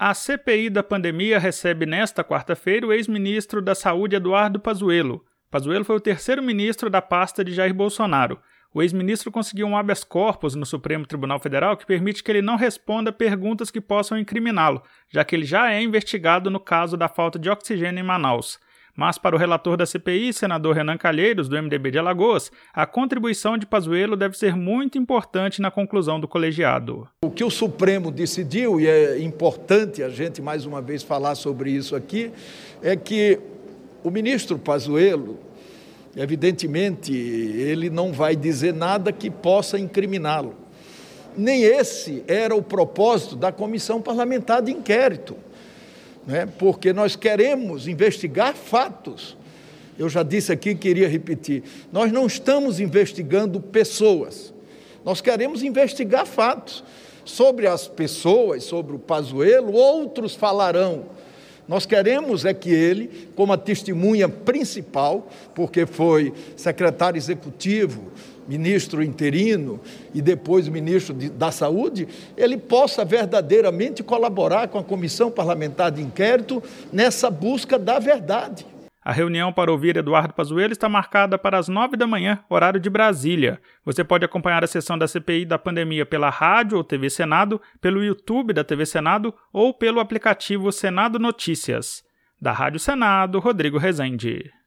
A CPI da pandemia recebe nesta quarta-feira o ex-ministro da Saúde Eduardo Pazuello. Pazuello foi o terceiro ministro da pasta de Jair Bolsonaro. O ex-ministro conseguiu um habeas corpus no Supremo Tribunal Federal que permite que ele não responda perguntas que possam incriminá-lo, já que ele já é investigado no caso da falta de oxigênio em Manaus. Mas para o relator da CPI, senador Renan Calheiros, do MDB de Alagoas, a contribuição de Pazuello deve ser muito importante na conclusão do colegiado. O que o Supremo decidiu, e é importante a gente mais uma vez falar sobre isso aqui, é que o ministro Pazuello, evidentemente, ele não vai dizer nada que possa incriminá-lo. Nem esse era o propósito da Comissão Parlamentar de Inquérito. Porque nós queremos investigar fatos. Eu já disse aqui, queria repetir, nós não estamos investigando pessoas, nós queremos investigar fatos. Sobre as pessoas, sobre o Pazuello, outros falarão. Nós queremos é que ele, como a testemunha principal, porque foi secretário executivo, ministro interino e depois ministro da Saúde, ele possa verdadeiramente colaborar com a Comissão Parlamentar de Inquérito nessa busca da verdade. A reunião para ouvir Eduardo Pazuello está marcada para as 9 da manhã, horário de Brasília. Você pode acompanhar a sessão da CPI da pandemia pela rádio ou TV Senado, pelo YouTube da TV Senado ou pelo aplicativo Senado Notícias. Da Rádio Senado, Rodrigo Rezende.